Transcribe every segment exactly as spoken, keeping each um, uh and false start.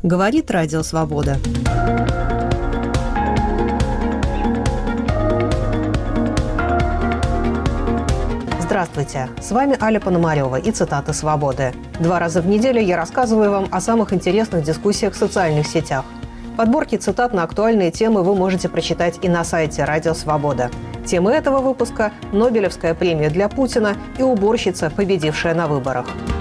Говорит Радио Свобода. Здравствуйте, с вами Аля Пономарева и цитаты «Свободы». Два раза в неделю я рассказываю вам о самых интересных дискуссиях в социальных сетях. Подборки цитат на актуальные темы вы можете прочитать и на сайте Радио Свобода. Темы этого выпуска – Нобелевская премия для Путина и уборщица, победившая на выборах.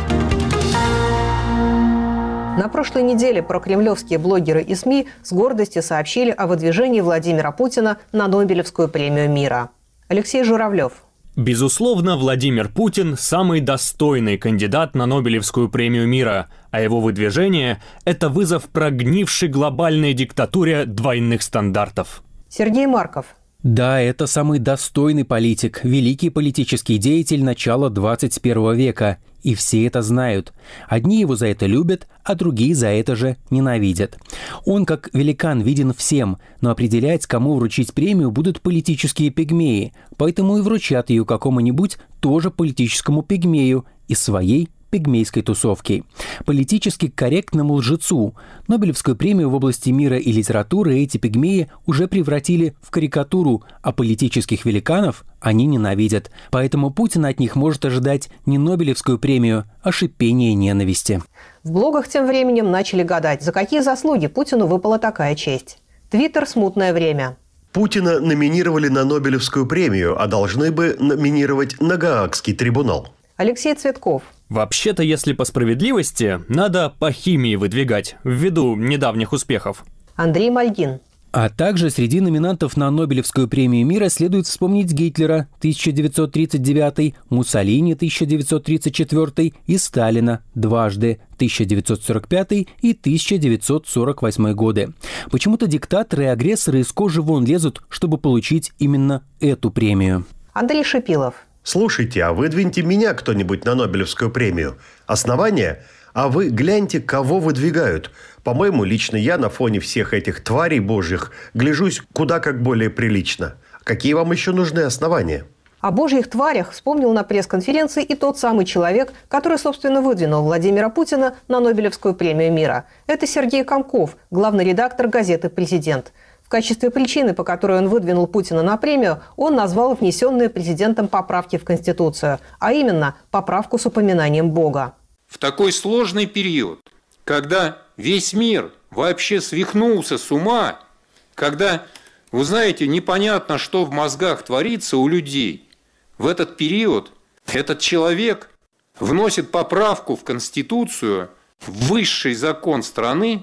На прошлой неделе прокремлевские блогеры и СМИ с гордостью сообщили о выдвижении Владимира Путина на Нобелевскую премию мира. Алексей Журавлев. Безусловно, Владимир Путин – самый достойный кандидат на Нобелевскую премию мира, а его выдвижение – это вызов прогнившей глобальной диктатуре двойных стандартов. Сергей Марков. Да, это самый достойный политик, великий политический деятель начала двадцать первого века. И все это знают. Одни его за это любят, а другие за это же ненавидят. Он, как великан, виден всем, но определять, кому вручить премию, будут политические пигмеи, поэтому и вручат ее какому-нибудь тоже политическому пигмею из своей пигмейской тусовки. Политически корректному лжецу. Нобелевскую премию в области мира и литературы эти пигмеи уже превратили в карикатуру, а политических великанов они ненавидят. Поэтому Путин от них может ожидать не Нобелевскую премию, а шипение ненависти. В блогах тем временем начали гадать, за какие заслуги Путину выпала такая честь. Твиттер «Смутное время». Путина номинировали на Нобелевскую премию, а должны бы номинировать на Гаагский трибунал. Алексей Цветков. Вообще-то, если по справедливости, надо по химии выдвигать, ввиду недавних успехов. Андрей Мальгин. А также среди номинантов на Нобелевскую премию мира следует вспомнить Гитлера тысяча девятьсот тридцать девятый, Муссолини тысяча девятьсот тридцать четвертый и Сталина дважды тысяча девятьсот сорок пятый и тысяча девятьсот сорок восьмой годы. Почему-то диктаторы и агрессоры из кожи вон лезут, чтобы получить именно эту премию. Андрей Шипилов. Слушайте, а выдвиньте меня кто-нибудь на Нобелевскую премию. Основание? А вы гляньте, кого выдвигают. По-моему, лично я на фоне всех этих тварей божьих гляжусь куда как более прилично. Какие вам еще нужны основания? О божьих тварях вспомнил на пресс-конференции и тот самый человек, который, собственно, выдвинул Владимира Путина на Нобелевскую премию мира. Это Сергей Комков, главный редактор газеты «Президент». В качестве причины, по которой он выдвинул Путина на премию, он назвал внесенные президентом поправки в Конституцию, а именно поправку с упоминанием Бога. В такой сложный период, когда весь мир вообще свихнулся с ума, когда, вы знаете, непонятно, что в мозгах творится у людей, в этот период этот человек вносит поправку в Конституцию, в высший закон страны,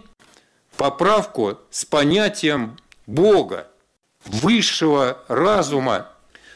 поправку с понятием Бога, высшего разума,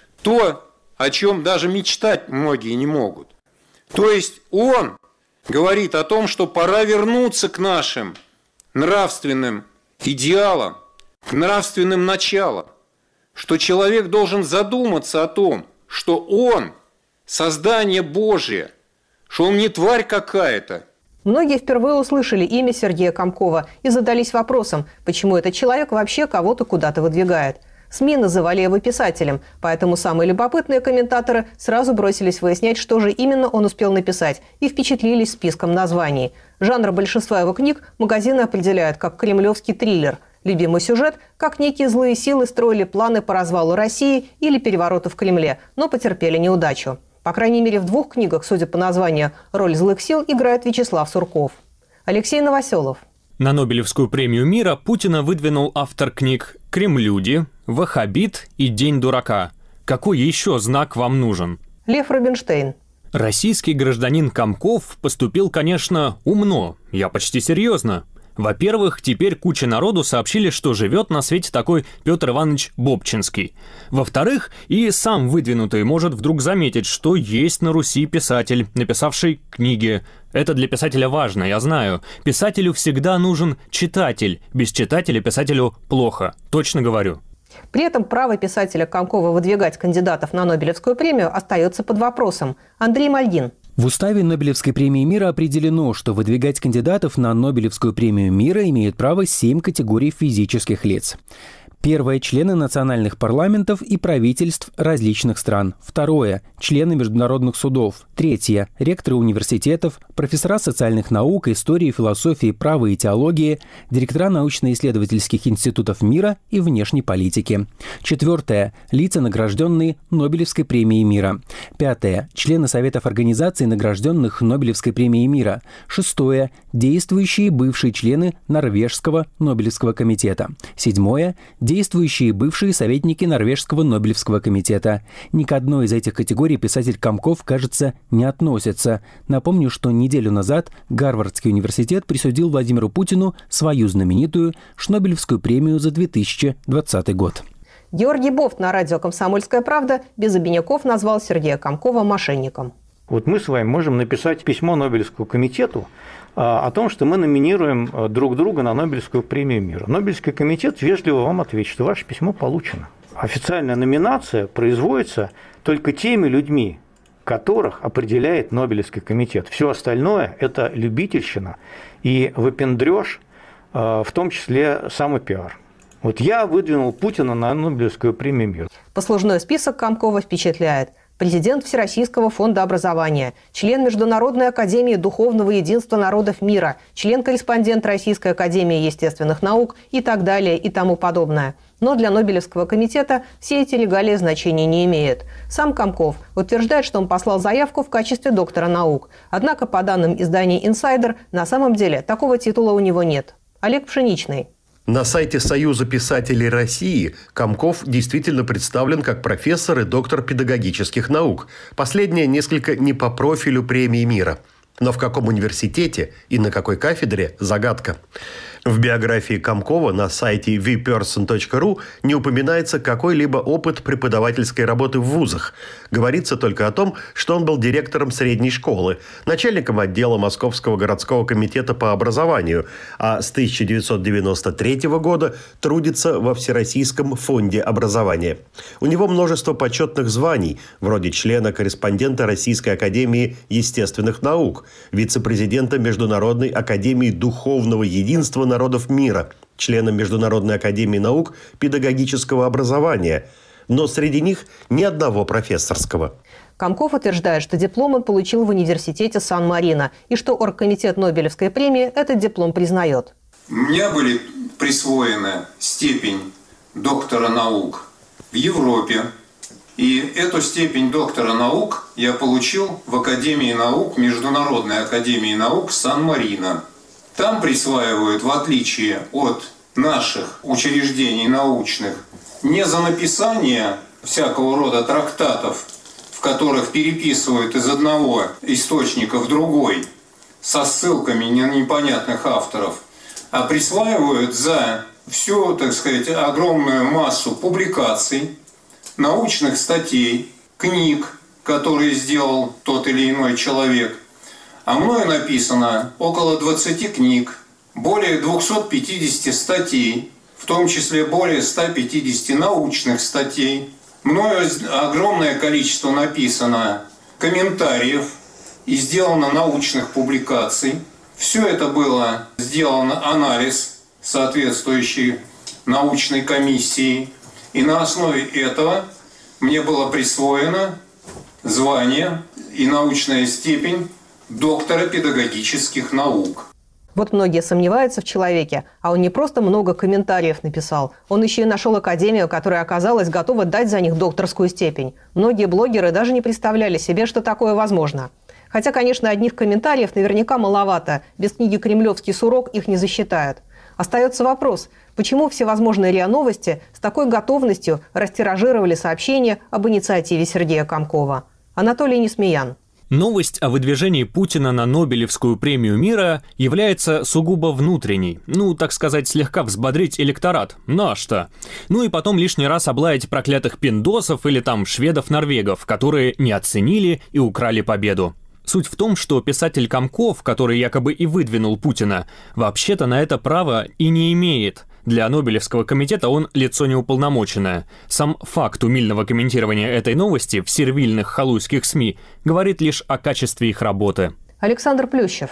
то, о чем даже мечтать многие не могут. То есть он говорит о том, что пора вернуться к нашим нравственным идеалам, к нравственным началам, что человек должен задуматься о том, что он создание Божие, что он не тварь какая-то. Многие впервые услышали имя Сергея Комкова и задались вопросом, почему этот человек вообще кого-то куда-то выдвигает. СМИ называли его писателем, поэтому самые любопытные комментаторы сразу бросились выяснять, что же именно он успел написать, и впечатлились списком названий. Жанр большинства его книг магазины определяют как кремлевский триллер. Любимый сюжет – как некие злые силы строили планы по развалу России или перевороту в Кремле, но потерпели неудачу. По крайней мере, в двух книгах, судя по названию, роль злых сил играет Вячеслав Сурков. Алексей Новоселов. На Нобелевскую премию мира Путина выдвинул автор книг «Кремлюди», «Ваххабит» и «День дурака». Какой еще знак вам нужен? Лев Рубинштейн. Российский гражданин Комков поступил, конечно, умно. Я почти серьезно. Во-первых, теперь куча народу сообщили, что живет на свете такой Петр Иванович Бобчинский. Во-вторых, и сам выдвинутый может вдруг заметить, что есть на Руси писатель, написавший книги. Это для писателя важно, я знаю. Писателю всегда нужен читатель. Без читателя писателю плохо. Точно говорю. При этом право писателя Комкова выдвигать кандидатов на Нобелевскую премию остается под вопросом. Андрей Мальгин. В уставе Нобелевской премии мира определено, что выдвигать кандидатов на Нобелевскую премию мира имеют право семь категорий физических лиц. Первое – члены национальных парламентов и правительств различных стран. Второе – члены международных судов. Третье – ректоры университетов, профессора социальных наук, истории, философии, права и теологии, директора научно-исследовательских институтов мира и внешней политики. Четвертое – лица, награжденные Нобелевской премией мира. Пятое – члены советов организаций, награжденных Нобелевской премией мира. Шестое – действующие бывшие члены Норвежского Нобелевского комитета. Седьмое – действующие бывшие советники Норвежского Нобелевского комитета. Ни к одной из этих категорий писатель Комков, кажется, не относится. Напомню, что неделю назад Гарвардский университет присудил Владимиру Путину свою знаменитую Шнобелевскую премию за две тысячи двадцатый год. Георгий Бофт на радио «Комсомольская правда» без обиняков назвал Сергея Комкова мошенником. Вот мы с вами можем написать письмо Нобелевскому комитету о том, что мы номинируем друг друга на Нобелевскую премию мира. Нобелевский комитет вежливо вам ответит, что ваше письмо получено. Официальная номинация производится только теми людьми, которых определяет Нобелевский комитет. Все остальное – это любительщина и выпендрёж, в том числе самопиар. Вот я выдвинул Путина на Нобелевскую премию мира. Послужной список Комкова впечатляет. Президент Всероссийского фонда образования, член Международной академии духовного единства народов мира, член-корреспондент Российской академии естественных наук и так далее и тому подобное. Но для Нобелевского комитета все эти регалии значения не имеют. Сам Комков утверждает, что он послал заявку в качестве доктора наук. Однако, по данным издания «Инсайдер», на самом деле такого титула у него нет. Олег Пшеничный. На сайте Союза писателей России Комков действительно представлен как профессор и доктор педагогических наук. Последнее несколько не по профилю премии мира. Но в каком университете и на какой кафедре – загадка. В биографии Комкова на сайте ви персон точка ру не упоминается какой-либо опыт преподавательской работы в вузах. Говорится только о том, что он был директором средней школы, начальником отдела Московского городского комитета по образованию, а с тысяча девятьсот девяносто третьего года трудится во Всероссийском фонде образования. У него множество почетных званий, вроде члена-корреспондента Российской академии естественных наук, вице-президента Международной академии духовного единства народов мира, члена Международной академии наук педагогического образования. Но среди них ни одного профессорского. Комков утверждает, что диплом он получил в университете Сан-Марино и что оргкомитет Нобелевской премии этот диплом признает. Мне были присвоены степень доктора наук в Европе. И эту степень доктора наук я получил в Академии наук, Международной академии наук Сан-Марино. Там присваивают, в отличие от наших учреждений научных, не за написание всякого рода трактатов, в которых переписывают из одного источника в другой, со ссылками на непонятных авторов, а присваивают за всю, так сказать, огромную массу публикаций, научных статей, книг, которые сделал тот или иной человек. А мною написано около двадцати книг, более двухсот пятидесяти статей, в том числе более ста пятидесяти научных статей. Мною огромное количество написано комментариев и сделано научных публикаций. Все это было сделано анализ соответствующей научной комиссии. И на основе этого мне было присвоено звание и научная степень доктора педагогических наук. Вот многие сомневаются в человеке, а он не просто много комментариев написал, он еще и нашел академию, которая оказалась готова дать за них докторскую степень. Многие блогеры даже не представляли себе, что такое возможно. Хотя, конечно, одних комментариев наверняка маловато, без книги «Кремлевский сурок» их не засчитают. Остается вопрос, почему всевозможные РИА Новости с такой готовностью растиражировали сообщение об инициативе Сергея Комкова. Анатолий Несмеян. Новость о выдвижении Путина на Нобелевскую премию мира является сугубо внутренней. Ну, так сказать, слегка взбодрить электорат. На что? Ну и потом лишний раз облаять проклятых пиндосов или там шведов-норвегов, которые не оценили и украли победу. Суть в том, что писатель Комков, который якобы и выдвинул Путина, вообще-то на это право и не имеет. Для Нобелевского комитета он лицо неуполномоченное. Сам факт умильного комментирования этой новости в сервильных халуйских СМИ говорит лишь о качестве их работы. Александр Плющев.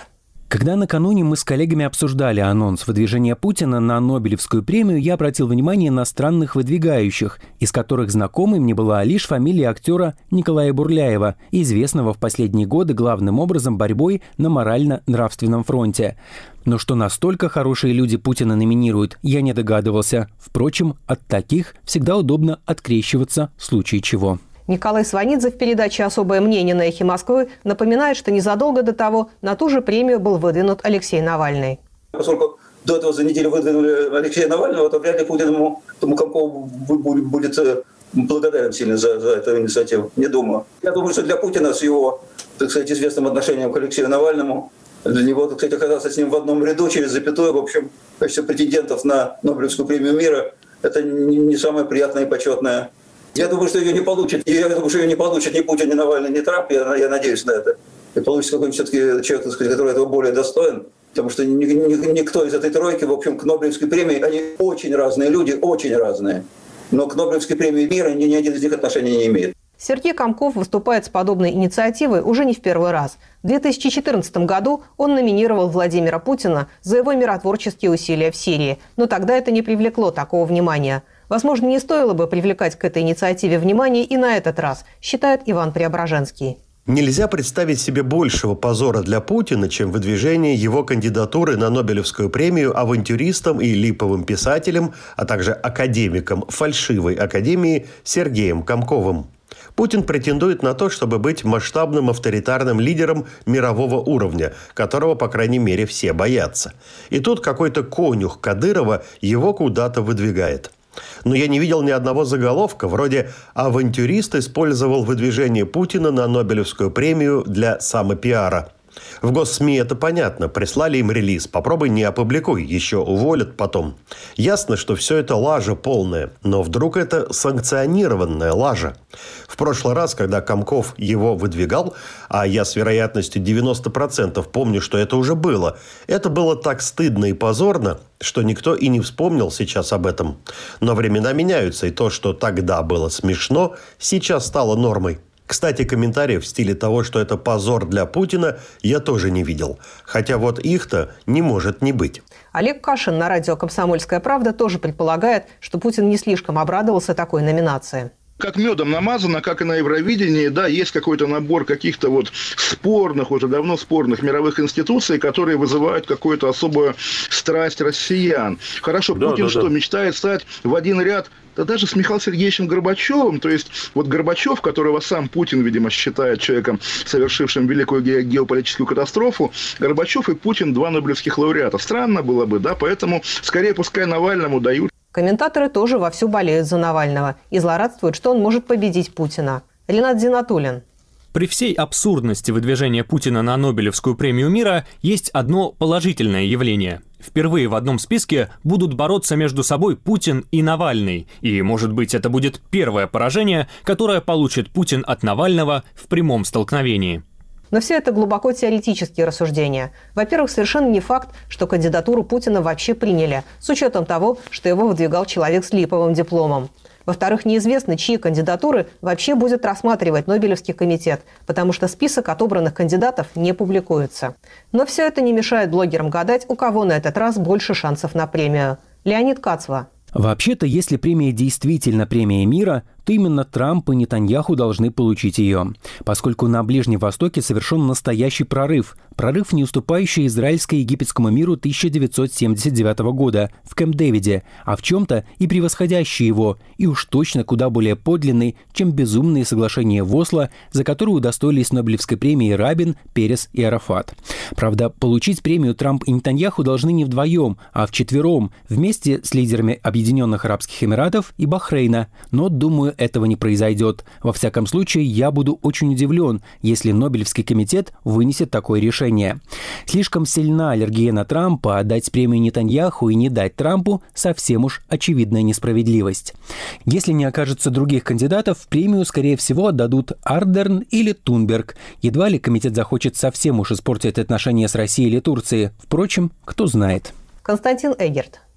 Когда накануне мы с коллегами обсуждали анонс выдвижения Путина на Нобелевскую премию, я обратил внимание на странных выдвигающих, из которых знакомой мне была лишь фамилия актера Николая Бурляева, известного в последние годы главным образом борьбой на морально-нравственном фронте. Но что настолько хорошие люди Путина номинируют, я не догадывался. Впрочем, от таких всегда удобно открещиваться в случае чего. Николай Сванидзе в передаче «Особое мнение» на «Эхе Москвы» напоминает, что незадолго до того на ту же премию был выдвинут Алексей Навальный. Поскольку до этого за неделю выдвинули Алексея Навального, то вряд ли Путин ему, тому Комкову будет благодарен сильно за, за эту инициативу. Не думаю. Я думаю, что для Путина с его, так сказать, известным отношением к Алексею Навальному, для него, так сказать, оказаться с ним в одном ряду через запятую, в общем, в качестве претендентов на Нобелевскую премию мира, это не самое приятное и почетное. Я думаю, что ее не получит. Я думаю, что ее не получит ни Путин, ни Навальный, ни Трамп. Я, я надеюсь на это. И получится какой-нибудь все-таки человек, так сказать, который этого более достоин. Потому что ни, ни, никто из этой тройки, в общем, к Нобелевской премии, они очень разные люди, очень разные. Но к Нобелевской премии мира ни, ни один из них отношения не имеет. Сергей Комков выступает с подобной инициативой уже не в первый раз. В две тысячи четырнадцатом году он номинировал Владимира Путина за его миротворческие усилия в Сирии. Но тогда это не привлекло такого внимания. Возможно, не стоило бы привлекать к этой инициативе внимание и на этот раз, считает Иван Преображенский. Нельзя представить себе большего позора для Путина, чем выдвижение его кандидатуры на Нобелевскую премию авантюристам и липовым писателям, а также академикам фальшивой академии Сергеем Комковым. Путин претендует на то, чтобы быть масштабным авторитарным лидером мирового уровня, которого, по крайней мере, все боятся. И тут какой-то конюх Кадырова его куда-то выдвигает. Но я не видел ни одного заголовка, вроде «Авантюрист использовал выдвижение Путина на Нобелевскую премию для самопиара». В госсми это понятно, прислали им релиз, попробуй не опубликуй, еще уволят потом. Ясно, что все это лажа полная, но вдруг это санкционированная лажа. В прошлый раз, когда Комков его выдвигал, а я с вероятностью девяносто процентов помню, что это уже было, это было так стыдно и позорно, что никто и не вспомнил сейчас об этом. Но времена меняются, и то, что тогда было смешно, сейчас стало нормой. Кстати, комментариев в стиле того, что это позор для Путина, я тоже не видел. Хотя вот их-то не может не быть. Олег Кашин на радио «Комсомольская правда» тоже предполагает, что Путин не слишком обрадовался такой номинации. Как медом намазано, как и на Евровидении, да, есть какой-то набор каких-то вот спорных, уже давно спорных мировых институций, которые вызывают какую-то особую страсть россиян. Хорошо, да, Путин да, что, да. мечтает стать в один ряд, да даже с Михаилом Сергеевичем Горбачевым, то есть вот Горбачев, которого сам Путин, видимо, считает человеком, совершившим великую ге- геополитическую катастрофу, Горбачев и Путин два нобелевских лауреата. Странно было бы, да, поэтому скорее пускай Навальному дают. Комментаторы тоже вовсю болеют за Навального и злорадствуют, что он может победить Путина. Ринат Зинатуллин. При всей абсурдности выдвижения Путина на Нобелевскую премию мира есть одно положительное явление. Впервые в одном списке будут бороться между собой Путин и Навальный. И, может быть, это будет первое поражение, которое получит Путин от Навального в прямом столкновении. Но все это глубоко теоретические рассуждения. Во-первых, совершенно не факт, что кандидатуру Путина вообще приняли, с учетом того, что его выдвигал человек с липовым дипломом. Во-вторых, неизвестно, чьи кандидатуры вообще будет рассматривать Нобелевский комитет, потому что список отобранных кандидатов не публикуется. Но все это не мешает блогерам гадать, у кого на этот раз больше шансов на премию. Леонид Кацва. Вообще-то, если премия действительно премия мира, то именно Трамп и Нетаньяху должны получить ее, поскольку на Ближнем Востоке совершен настоящий прорыв. Прорыв, не уступающий израильско-египетскому миру тысяча девятьсот семьдесят девятого года в Кэмп-Дэвиде, а в чем-то и превосходящий его, и уж точно куда более подлинный, чем безумные соглашения в Осло, за которые удостоились Нобелевской премии Рабин, Перес и Арафат. Правда, получить премию Трамп и Нетаньяху должны не вдвоем, а вчетвером, вместе с лидерами Объединенных Арабских Эмиратов и Бахрейна. Но, думаю, этого не произойдет. Во всяком случае, я буду очень удивлен, если Нобелевский комитет вынесет такое решение. Слишком сильна аллергия на Трампа, а дать премию Нетаньяху и не дать Трампу совсем уж очевидная несправедливость. Если не окажется других кандидатов, премию, скорее всего, отдадут Ардерн или Тунберг. Едва ли комитет захочет совсем уж испортить отношения с Россией или Турцией. Впрочем, кто знает. Константин Эгерт.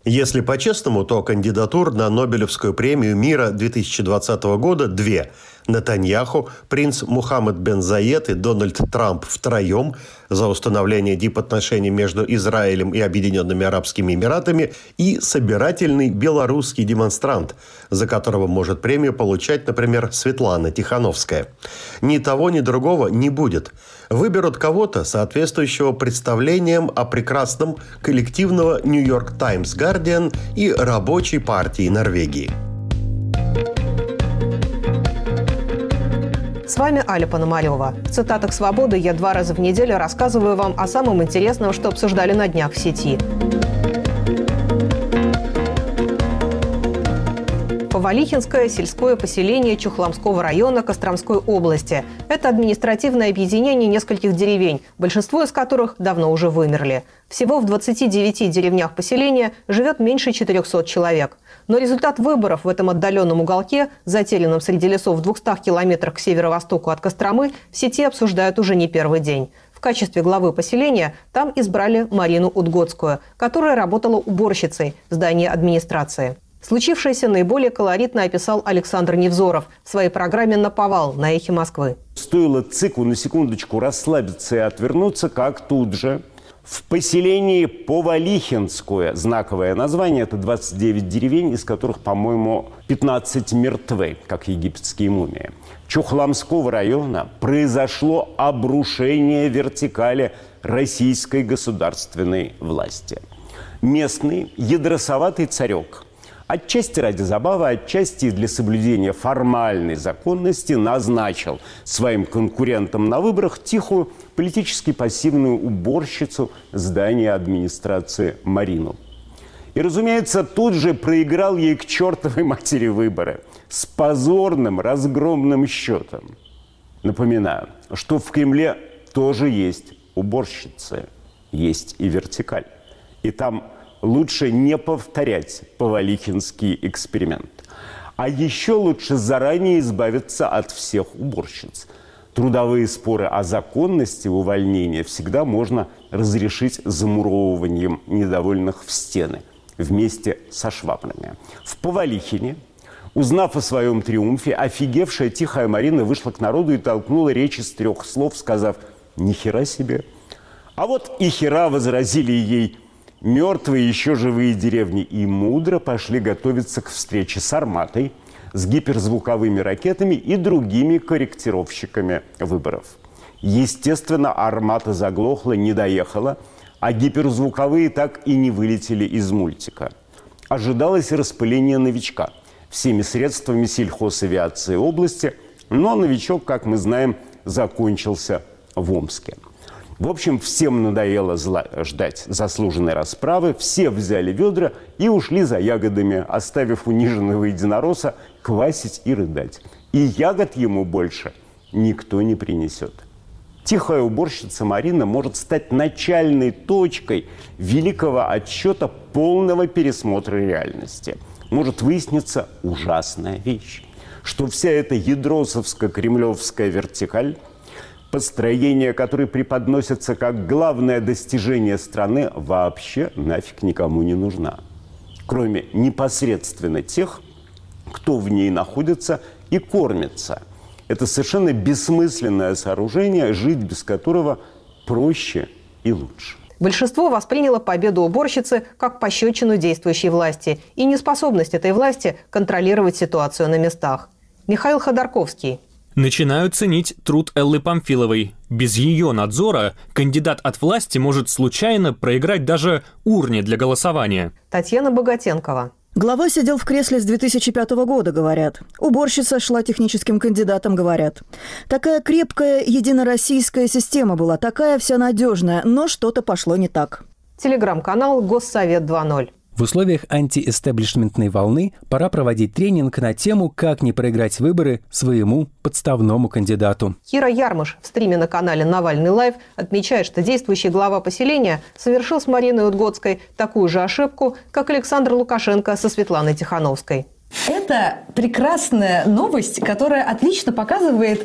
Если по-честному, то кандидатур на Нобелевскую премию мира две тысячи двадцатого года две. Нетаньяху, принц Мухаммед бен Заед и Дональд Трамп втроем за установление дипотношений между Израилем и Объединенными Арабскими Эмиратами и собирательный белорусский демонстрант, за которого может премию получать, например, Светлана Тихановская. Ни того, ни другого не будет. Выберут кого-то, соответствующего представлениям о прекрасном коллективного Нью-Йорк Таймс Гардиан и Рабочей партии Норвегии. С вами Аля Пономарева. В цитатах «Свободы» я два раза в неделю рассказываю вам о самом интересном, что обсуждали на днях в сети. Повалихинское сельское поселение Чухломского района Костромской области. Это административное объединение нескольких деревень, большинство из которых давно уже вымерли. Всего в двадцати девяти деревнях поселения живет меньше четырехсот человек. Но результат выборов в этом отдаленном уголке, затерянном среди лесов в двухстах километрах к северо-востоку от Костромы, в сети обсуждают уже не первый день. В качестве главы поселения там избрали Марину Удгодскую, которая работала уборщицей в здании администрации. Случившееся наиболее колоритно описал Александр Невзоров в своей программе «Наповал» на «Эхе Москвы». Стоило циклу на секундочку расслабиться и отвернуться, как тут же в поселении Повалихинское, знаковое название, это двадцать девять деревень, из которых, по-моему, пятнадцать мертвы, как египетские мумии, Чухломского района произошло обрушение вертикали российской государственной власти. Местный ядросоватый царек, отчасти ради забавы, отчасти для соблюдения формальной законности, назначил своим конкурентам на выборах тихую, политически пассивную уборщицу здания администрации Марину. И, разумеется, тут же проиграл ей к чертовой матери выборы с позорным, разгромным счетом. Напоминаю, что в Кремле тоже есть уборщицы, есть и вертикаль. И там лучше не повторять повалихинский эксперимент. А еще лучше заранее избавиться от всех уборщиц. Трудовые споры о законности увольнения всегда можно разрешить замуровыванием недовольных в стены вместе со швабрами. В Повалихине, узнав о своем триумфе, офигевшая тихая Марина вышла к народу и толкнула речь из трех слов, сказав «ни хера себе». А вот и хера возразили ей мертвые еще живые деревни, и мудро пошли готовиться к встрече с Арматой, с гиперзвуковыми ракетами и другими корректировщиками выборов. Естественно, Армата заглохла, не доехала, а гиперзвуковые так и не вылетели из мультика. Ожидалось распыление новичка всеми средствами сельхозавиации области, но новичок, как мы знаем, закончился в Омске. В общем, всем надоело ждать заслуженной расправы, все взяли ведра и ушли за ягодами, оставив униженного единоросса квасить и рыдать. И ягод ему больше никто не принесет. Тихая уборщица Марина может стать начальной точкой великого отсчета полного пересмотра реальности. Может выясниться ужасная вещь, что вся эта ядросовско-кремлевская вертикаль, построение, которое преподносится как главное достижение страны, вообще нафиг никому не нужна. Кроме непосредственно тех, кто в ней находится и кормится. Это совершенно бессмысленное сооружение, жить без которого проще и лучше. Большинство восприняло победу уборщицы как пощечину действующей власти и неспособность этой власти контролировать ситуацию на местах. Михаил Ходорковский. Начинают ценить труд Эллы Памфиловой. Без ее надзора кандидат от власти может случайно проиграть даже урне для голосования. Татьяна Богатенкова. Глава сидел в кресле с две тысячи пятого года, говорят. Уборщица шла техническим кандидатом, говорят. Такая крепкая единороссийская система была, такая вся надежная, но что-то пошло не так. Телеграм-канал «Госсовет два ноль». В условиях антиэстеблишментной волны пора проводить тренинг на тему, как не проиграть выборы своему подставному кандидату. Кира Ярмыш в стриме на канале «Навальный лайв» отмечает, что действующий глава поселения совершил с Мариной Удгодской такую же ошибку, как Александр Лукашенко со Светланой Тихановской. Это прекрасная новость, которая отлично показывает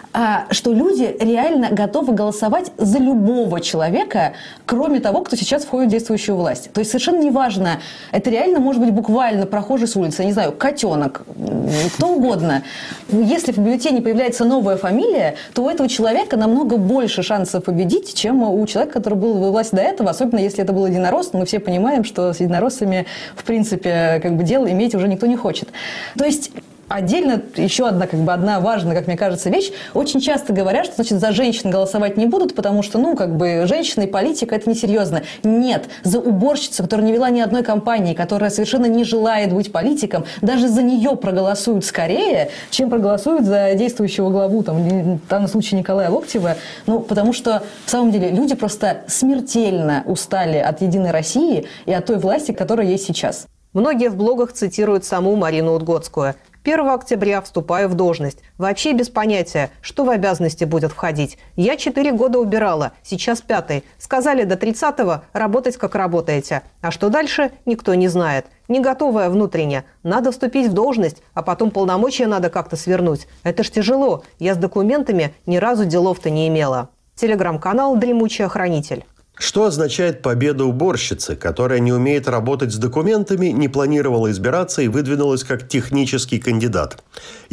что люди реально готовы голосовать за любого человека, кроме того, кто сейчас входит в действующую власть. То есть совершенно неважно, это реально может быть буквально прохожий с улицы, я не знаю, котенок, кто угодно. Если в бюллетене появляется новая фамилия, то у этого человека намного больше шансов победить, чем у человека, который был во власти до этого, особенно если это был единорос. Мы все понимаем, что с единороссами, в принципе, как бы дело иметь уже никто не хочет. То есть отдельно еще одна, как бы одна важная, как мне кажется, вещь. Очень часто говорят, что, значит, за женщин голосовать не будут, потому что, ну, как бы, женщина и политика – это несерьезно. Нет, за уборщицу, которая не вела ни одной кампании, которая совершенно не желает быть политиком, даже за нее проголосуют скорее, чем проголосуют за действующего главу, там, в данном случае Николая Локтева. Ну, потому что, в самом деле, люди просто смертельно устали от «Единой России» и от той власти, которая есть сейчас. Многие в блогах цитируют саму Марину Удгодскую. первого октября вступаю в должность. Вообще без понятия, что в обязанности будет входить. Я четыре года убирала, сейчас пятый. Сказали до тридцатого работать, как работаете. А что дальше, никто не знает. Не готовая внутренне. Надо вступить в должность, а потом полномочия надо как-то свернуть. Это ж тяжело. Я с документами ни разу делов-то не имела. Телеграм-канал «Дремучий охранитель». Что означает победа уборщицы, которая не умеет работать с документами, не планировала избираться и выдвинулась как технический кандидат?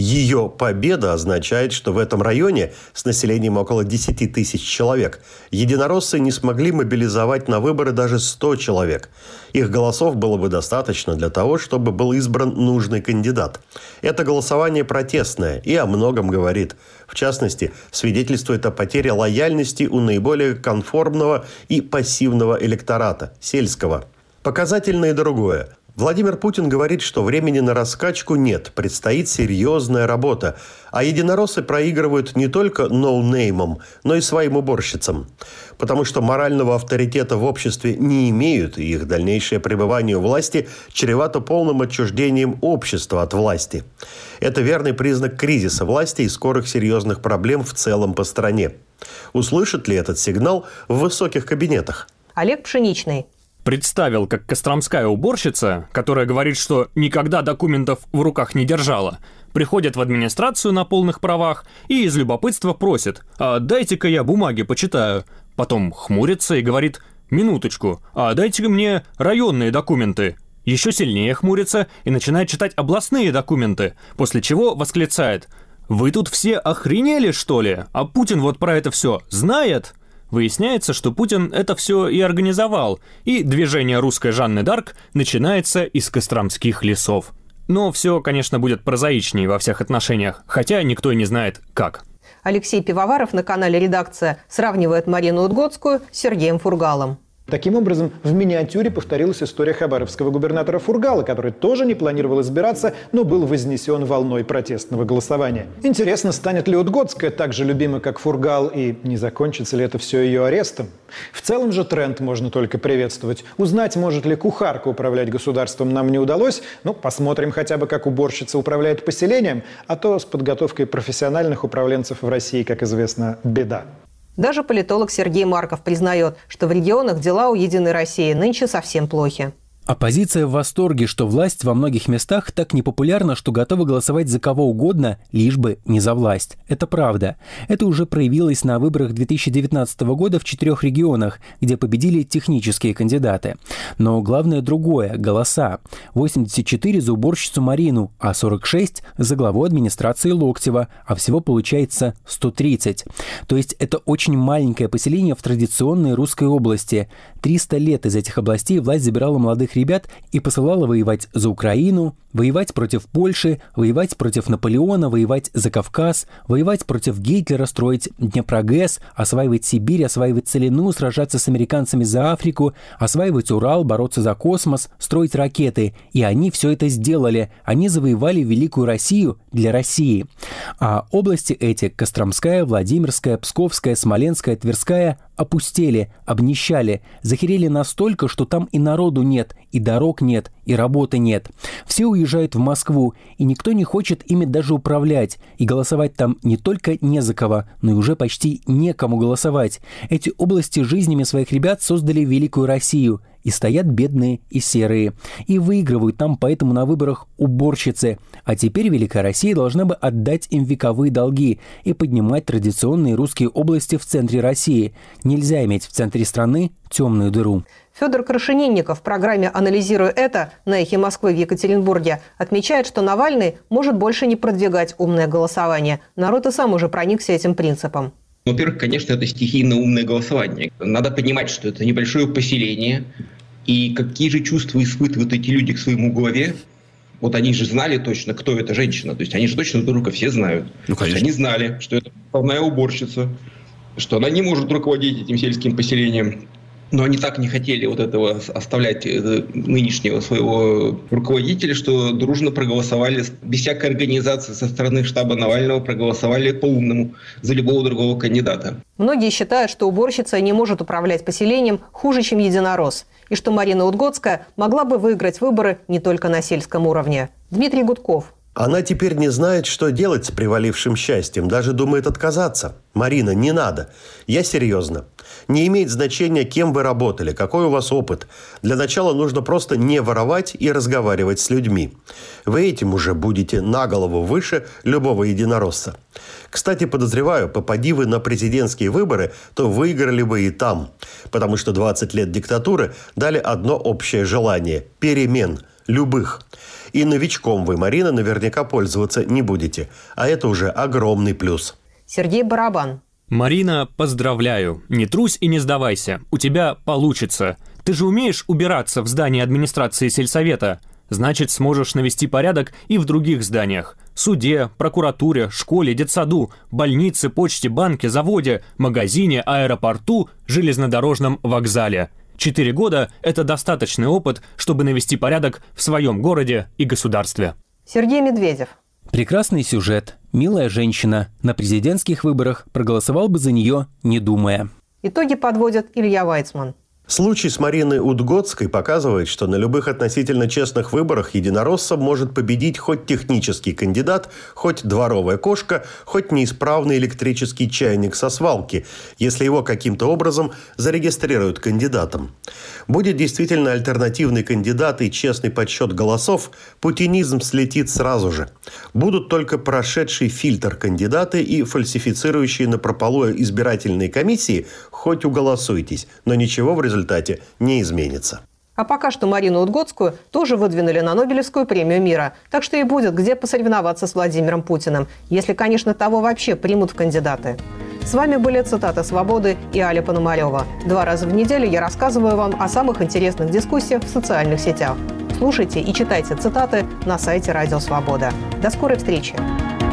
Ее победа означает, что в этом районе с населением около десять тысяч человек единороссы не смогли мобилизовать на выборы даже сто человек. Их голосов было бы достаточно для того, чтобы был избран нужный кандидат. Это голосование протестное и о многом говорит. В частности, свидетельствует о потере лояльности у наиболее конформного и пассивного электората – сельского. Показательно и другое. Владимир Путин говорит, что времени на раскачку нет, предстоит серьезная работа. А единороссы проигрывают не только ноунеймам, но и своим уборщицам. Потому что морального авторитета в обществе не имеют, и их дальнейшее пребывание у власти чревато полным отчуждением общества от власти. Это верный признак кризиса власти и скорых серьезных проблем в целом по стране. Услышат ли этот сигнал в высоких кабинетах? Олег Пшеничный. Представил, как костромская уборщица, которая говорит, что никогда документов в руках не держала, приходит в администрацию на полных правах и из любопытства просит: «А дайте-ка я бумаги почитаю». Потом хмурится и говорит: «Минуточку, а дайте-ка мне районные документы». Еще сильнее хмурится и начинает читать областные документы, после чего восклицает: «Вы тут все охренели, что ли? А Путин вот про это все знает?» Выясняется, что Путин это все и организовал, и движение русской Жанны Дарк начинается из костромских лесов. Но все, конечно, будет прозаичнее во всех отношениях, хотя никто и не знает, как. Алексей Пивоваров на канале «Редакция» сравнивает Марину Удгодскую с Сергеем Фургалом. Таким образом, в миниатюре повторилась история хабаровского губернатора Фургала, который тоже не планировал избираться, но был вознесен волной протестного голосования. Интересно, станет ли Удгодская так же любима, как Фургал, и не закончится ли это все ее арестом? В целом же тренд можно только приветствовать. Узнать, может ли кухарка управлять государством, нам не удалось. Ну, посмотрим хотя бы, как уборщица управляет поселением, а то с подготовкой профессиональных управленцев в России, как известно, беда. Даже политолог Сергей Марков признает, что в регионах дела у «Единой России» нынче совсем плохи. Оппозиция в восторге, что власть во многих местах так непопулярна, что готова голосовать за кого угодно, лишь бы не за власть. Это правда. Это уже проявилось на выборах две тысячи девятнадцатого года в четырех регионах, где победили технические кандидаты. Но главное другое – голоса. восемьдесят четыре за уборщицу Марину, а сорок шесть за главу администрации Локтева, а всего получается сто тридцать. То есть это очень маленькое поселение в традиционной русской области. триста лет из этих областей власть забирала молодых ребят и посылала воевать за Украину, воевать против Польши, воевать против Наполеона, воевать за Кавказ, воевать против Гитлера, строить Днепрогэс, осваивать Сибирь, осваивать целину, сражаться с американцами за Африку, осваивать Урал, бороться за космос, строить ракеты. И они все это сделали. Они завоевали Великую Россию для России. А области эти – Костромская, Владимирская, Псковская, Смоленская, Тверская – опустели, обнищали, захерели настолько, что там и народу нет, и дорог нет, и работы нет. Все уезжают в Москву, и никто не хочет ими даже управлять. И голосовать там не только не за кого, но и уже почти некому голосовать. Эти области жизнями своих ребят создали великую Россию. И стоят бедные и серые. И выигрывают там поэтому на выборах уборщицы. А теперь Великая Россия должна бы отдать им вековые долги и поднимать традиционные русские области в центре России. Нельзя иметь в центре страны темную дыру. Федор Крашенинников в программе «Анализируя это» на «Эхе Москвы» в Екатеринбурге отмечает, что Навальный может больше не продвигать умное голосование. Народ и сам уже проникся этим принципом. Во-первых, конечно, это стихийно умное голосование. Надо понимать, что это небольшое поселение. И какие же чувства испытывают эти люди к своему главе? Вот они же знали точно, кто эта женщина. То есть они же точно друг друга все знают. Ну, конечно. Они знали, что это главная уборщица, что она не может руководить этим сельским поселением. Но они так не хотели вот этого оставлять нынешнего своего руководителя, что дружно проголосовали, без всякой организации со стороны штаба Навального, проголосовали по-умному за любого другого кандидата. Многие считают, что уборщица не может управлять поселением хуже, чем единорос. И что Марина Удгодская могла бы выиграть выборы не только на сельском уровне. Дмитрий Гудков. Она теперь не знает, что делать с привалившим счастьем, даже думает отказаться. Марина, не надо. Я серьезно. Не имеет значения, кем вы работали, какой у вас опыт. Для начала нужно просто не воровать и разговаривать с людьми. Вы этим уже будете на голову выше любого единоросса. Кстати, подозреваю, попади вы на президентские выборы, то выиграли бы и там. Потому что двадцать лет диктатуры дали одно общее желание – перемен. Любых. И новичком вы, Марина, наверняка пользоваться не будете. А это уже огромный плюс. Сергей Барабан. Марина, поздравляю. Не трусь и не сдавайся. У тебя получится. Ты же умеешь убираться в здании администрации сельсовета. Значит, сможешь навести порядок и в других зданиях. Суде, прокуратуре, школе, детсаду, больнице, почте, банке, заводе, магазине, аэропорту, железнодорожном вокзале. Четыре года – это достаточный опыт, чтобы навести порядок в своем городе и государстве. Сергей Медведев. Прекрасный сюжет. Милая женщина. На президентских выборах проголосовал бы за нее, не думая. Итоги подводит Илья Вайцман. Случай с Мариной Удгодской показывает, что на любых относительно честных выборах единороссом может победить хоть технический кандидат, хоть дворовая кошка, хоть неисправный электрический чайник со свалки, если его каким-то образом зарегистрируют кандидатом. Будет действительно альтернативный кандидат и честный подсчет голосов, путинизм слетит сразу же. Будут только прошедший фильтр кандидаты и фальсифицирующие напропалую избирательные комиссии, хоть уголосуйтесь, но ничего в результате В результате не изменится. А пока что Марину Удгодскую тоже выдвинули на Нобелевскую премию мира. Так что и будет где посоревноваться с Владимиром Путиным. Если, конечно, того вообще примут в кандидаты. С вами были «Цитата свободы» и Аля Пономарева. Два раза в неделю я рассказываю вам о самых интересных дискуссиях в социальных сетях. Слушайте и читайте цитаты на сайте Радио Свобода. До скорой встречи!